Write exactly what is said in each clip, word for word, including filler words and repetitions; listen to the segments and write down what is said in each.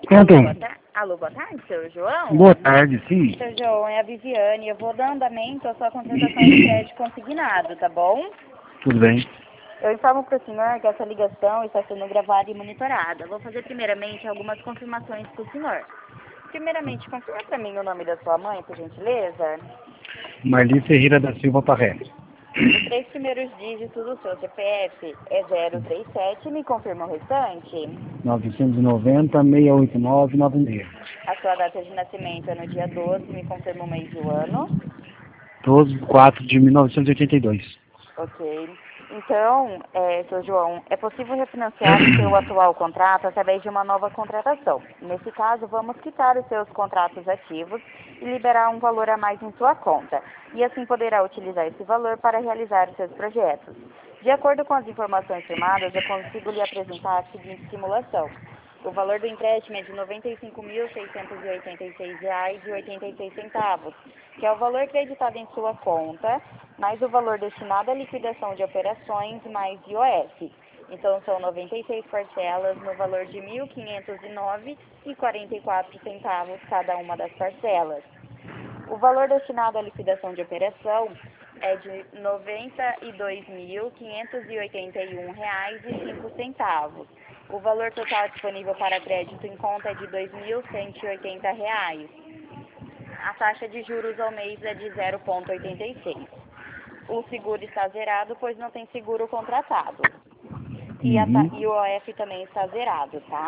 Pronto. Alô, boa, ta... Alô, boa tarde, seu João? Boa tarde, sim. Seu João, é a Viviane. Eu vou dar andamento à sua contratação de crédito consignado, tá bom? Tudo bem. Eu informo para o senhor que essa ligação está sendo gravada e monitorada. Vou fazer primeiramente algumas confirmações para o senhor. Primeiramente, confirma para mim o nome da sua mãe, por gentileza. Marli Ferreira da Silva Parré. Os três primeiros dígitos do seu C P F é zero três sete, me confirma o restante. novecentos e noventa, seiscentos e oitenta e nove, noventa e seis. A sua data de nascimento é no dia doze, me confirma o mês e o ano. doze de quatro de mil novecentos e oitenta e dois. Ok. Então, é, seu João, é possível refinanciar o seu atual contrato através de uma nova contratação. Nesse caso, vamos quitar os seus contratos ativos e liberar um valor a mais em sua conta. E assim poderá utilizar esse valor para realizar os seus projetos. De acordo com as informações firmadas, eu consigo lhe apresentar a seguinte simulação. O valor do empréstimo é de noventa e cinco mil, seiscentos e oitenta e seis reais e oitenta e seis centavos, que é o valor creditado em sua conta, mais o valor destinado à liquidação de operações, mais I O F. Então, são noventa e seis parcelas no valor de mil quinhentos e nove reais e quarenta e quatro centavos cada uma das parcelas. O valor destinado à liquidação de operação é de noventa e dois mil, quinhentos e oitenta e um reais e cinco centavos. O valor total disponível para crédito em conta é de dois mil cento e oitenta reais. A taxa de juros ao mês é de zero vírgula oitenta e seis. O seguro está zerado, pois não tem seguro contratado. E, a ta... Uhum. e o O F também está zerado, tá?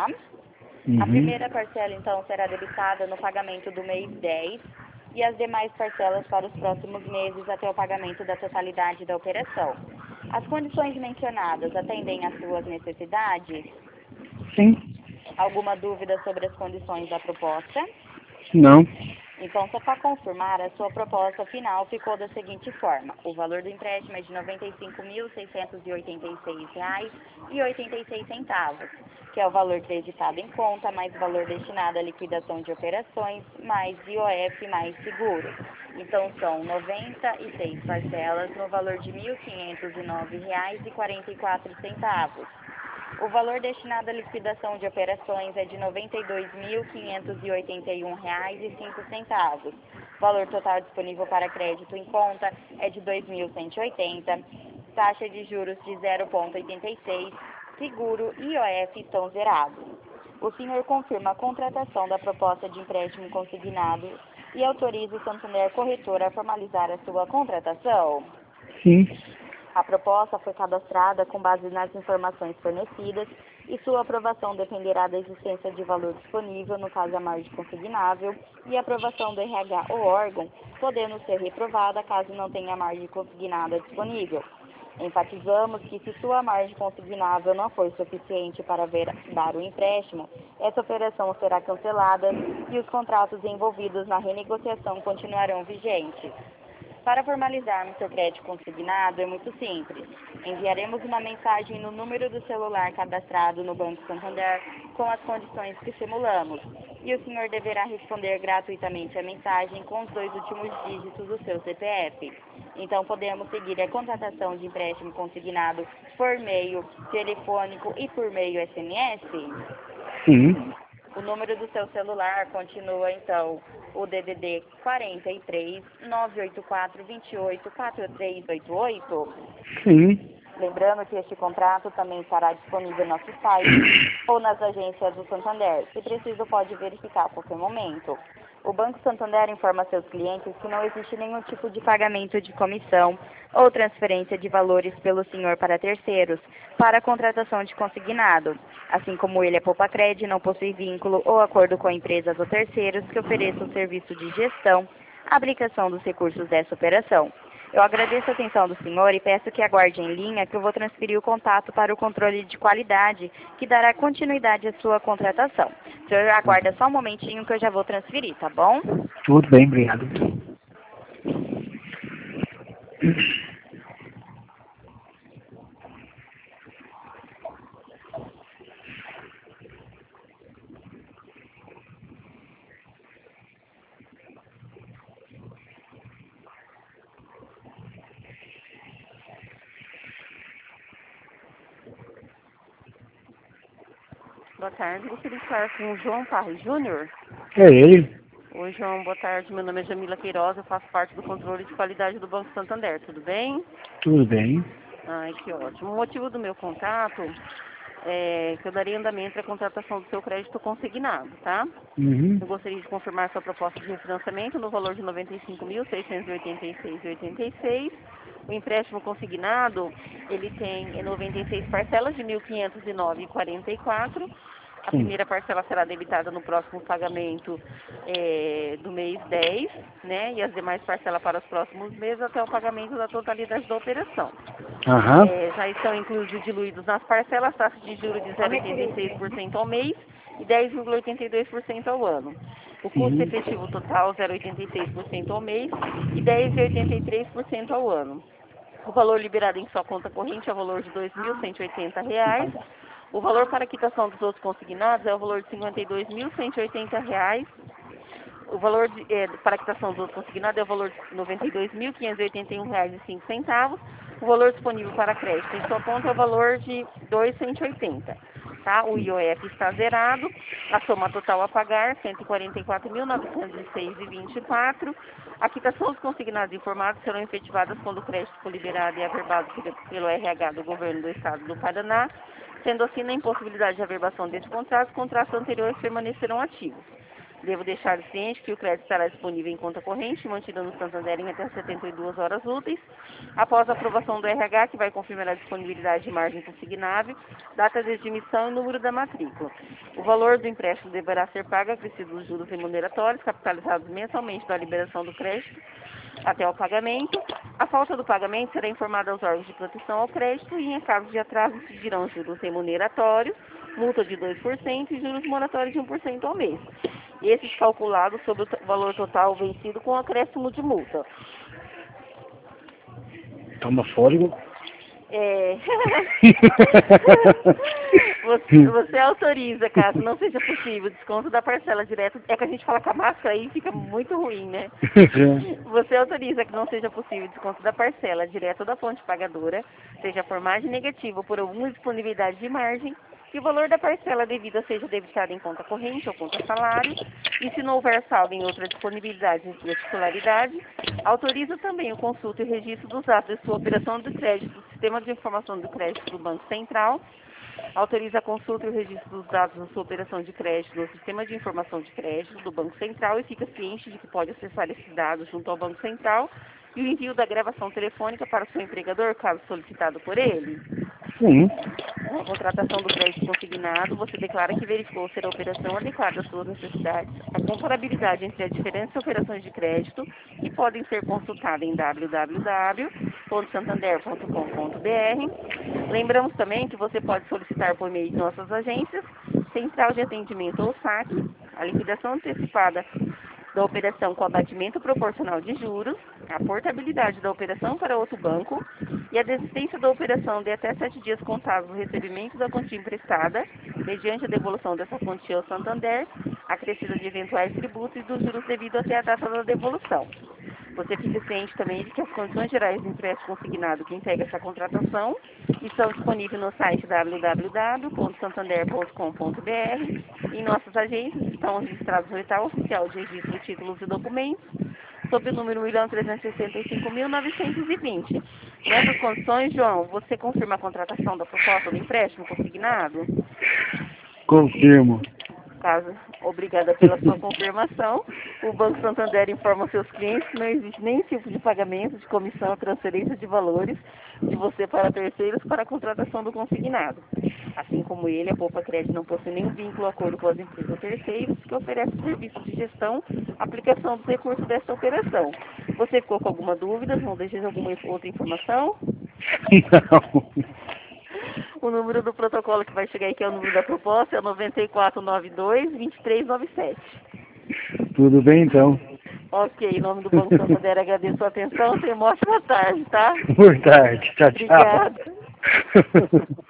A Uhum. primeira parcela, então, será debitada no pagamento do mês dez e as demais parcelas para os próximos meses até o pagamento da totalidade da operação. As condições mencionadas atendem às suas necessidades? Sim. Alguma dúvida sobre as condições da proposta? Não. Então, só para confirmar, a sua proposta final ficou da seguinte forma. O valor do empréstimo é de noventa e cinco mil, seiscentos e oitenta e seis reais e oitenta e seis centavos, que é o valor creditado em conta, mais o valor destinado à liquidação de operações, mais I O F, mais seguro. Então, são noventa e seis parcelas no valor de mil quinhentos e nove reais e quarenta e quatro centavos. O valor destinado à liquidação de operações é de noventa e dois mil, quinhentos e oitenta e um reais e cinco centavos. O valor total disponível para crédito em conta é de dois mil cento e oitenta. Taxa de juros de zero vírgula oitenta e seis. Seguro e I O F estão zerados. O senhor confirma a contratação da proposta de empréstimo consignado e autoriza o Santander Corretora a formalizar a sua contratação? Sim. A proposta foi cadastrada com base nas informações fornecidas e sua aprovação dependerá da existência de valor disponível, no caso a margem consignável, e a aprovação do R H ou órgão, podendo ser reprovada caso não tenha margem consignada disponível. Enfatizamos que se sua margem consignável não for suficiente para ver, dar o empréstimo, essa operação será cancelada e os contratos envolvidos na renegociação continuarão vigentes. Para formalizarmos seu crédito consignado é muito simples. Enviaremos uma mensagem no número do celular cadastrado no Banco Santander com as condições que simulamos. E o senhor deverá responder gratuitamente a mensagem com os dois últimos dígitos do seu C P F. Então podemos seguir a contratação de empréstimo consignado por meio telefônico e por meio S M S? Sim. O número do seu celular continua, então, o D D D quarenta e três, nove oito quatro, dois oito, quatro três oito oito. Sim. Lembrando que este contrato também estará disponível no nosso site ou nas agências do Santander. Se preciso, pode verificar a qualquer momento. O Banco Santander informa seus clientes que não existe nenhum tipo de pagamento de comissão ou transferência de valores pelo senhor para terceiros para a contratação de consignado. Assim como ele é poupa-crede, não possui vínculo ou acordo com empresas ou terceiros que ofereçam serviço de gestão, aplicação dos recursos dessa operação. Eu agradeço a atenção do senhor e peço que aguarde em linha que eu vou transferir o contato para o controle de qualidade, que dará continuidade à sua contratação. O senhor aguarda só um momentinho que eu já vou transferir, tá bom? Tudo bem, obrigado. Boa tarde, gostaria de falar com o João Parre Júnior. É ele? Oi, João, boa tarde. Meu nome é Jamila Queiroz, eu faço parte do controle de qualidade do Banco Santander. Tudo bem? Tudo bem. Ai, que ótimo. O motivo do meu contato é que eu daria andamento à contratação do seu crédito consignado, tá? Uhum. Eu gostaria de confirmar sua proposta de refinanciamento no valor de noventa e cinco mil, seiscentos e oitenta e seis reais e oitenta e seis centavos. O empréstimo consignado, ele tem noventa e seis parcelas de mil quinhentos e nove reais e quarenta e quatro centavos. A Sim. primeira parcela será debitada no próximo pagamento é, do mês dez, né? E as demais parcelas para os próximos meses até o pagamento da totalidade da operação. Aham. É, já estão inclusos e diluídos nas parcelas taxas de juros de zero vírgula oitenta e seis por cento ao mês e dez vírgula oitenta e dois por cento ao ano. O custo Sim. efetivo total zero vírgula oitenta e seis por cento ao mês e dez vírgula oitenta e três por cento ao ano. O valor liberado em sua conta corrente é o valor de dois mil cento e oitenta reais. O valor para quitação dos outros consignados é o valor de cinquenta e dois mil cento e oitenta reais. O valor de, é, para quitação dos outros consignados é o valor de noventa e dois mil quinhentos e oitenta e um reais e cinco centavos. O valor disponível para crédito em sua conta é o valor de dois mil cento e oitenta. Tá? O I O F está zerado. A soma total a pagar cento e quarenta e quatro mil novecentos e seis reais e vinte e quatro centavos. A quitação dos consignados informados serão efetivadas quando o crédito for liberado e averbado pelo R H do Governo do Estado do Paraná. Sendo assim, na impossibilidade de averbação desse contrato, os contratos anteriores permanecerão ativos. Devo deixar ciente que o crédito estará disponível em conta corrente, mantido no Santander em até setenta e duas horas úteis, após a aprovação do R H, que vai confirmar a disponibilidade de margem consignável, data de emissão e número da matrícula. O valor do empréstimo deverá ser pago acrescido dos juros remuneratórios, capitalizados mensalmente da liberação do crédito, até o pagamento. A falta do pagamento será informada aos órgãos de proteção ao crédito e, em caso de atraso, incidirão juros remuneratórios, multa de dois por cento e juros moratórios de um por cento ao mês. Esses calculados sobre o valor total vencido com acréscimo de multa. Toma fôlego. É... você, você autoriza, caso não seja possível, desconto da parcela direto. É que a gente fala com a máscara aí fica muito ruim, né? Você autoriza que não seja possível desconto da parcela direto da fonte pagadora, seja por margem negativa ou por alguma disponibilidade de margem, que o valor da parcela devida seja debitado em conta corrente ou conta salário, e se não houver saldo em outra disponibilidade de titularidade, autoriza também o consulta e o registro dos atos de sua operação de crédito do Sistema de Informação do Crédito do Banco Central, autoriza a consulta e o registro dos dados da sua operação de crédito no Sistema de Informação de Crédito do Banco Central e fica ciente de que pode acessar esses dados junto ao Banco Central e o envio da gravação telefônica para o seu empregador, caso solicitado por ele. Sim. Na contratação do crédito consignado, você declara que verificou ser a operação adequada às suas necessidades, a comparabilidade entre as diferentes operações de crédito, que podem ser consultadas em w w w ponto santander ponto com ponto b r. Lembramos também que você pode solicitar por meio de nossas agências, Central de Atendimento ou saque, a liquidação antecipada da operação com abatimento proporcional de juros, a portabilidade da operação para outro banco e a desistência da operação de até sete dias contados do recebimento da quantia emprestada, mediante a devolução dessa quantia ao Santander, acrescida de eventuais tributos e dos juros devidos até a data da devolução. Você fica ciente também de que as condições gerais do empréstimo consignado que integra essa contratação estão disponíveis no site w w w ponto santander ponto com ponto b r e em nossas agências estão registrados no edital oficial de registro de títulos e documentos sob o número um milhão trezentos e sessenta e cinco mil novecentos e vinte. Nessas condições, João, você confirma a contratação da proposta do empréstimo consignado? Confirmo. Caso, obrigada pela sua confirmação, o Banco Santander informa aos seus clientes que não existe nenhum tipo de pagamento, de comissão ou transferência de valores de você para terceiros para a contratação do consignado. Assim como ele, a Poupa Crédito não possui nenhum vínculo ou acordo com as empresas ou terceiros que oferecem serviços de gestão, aplicação dos recursos desta operação. Você ficou com alguma dúvida? Não deseja alguma outra informação? Não. O número do protocolo que vai chegar aí, que é o número da proposta, é o nove quatro nove dois, dois três nove sete. Tudo bem, então. Ok, em nome do Banco Santander, agradeço a atenção. Tenha uma ótima tarde, tá? Boa tarde. Tchau, tchau. Obrigada.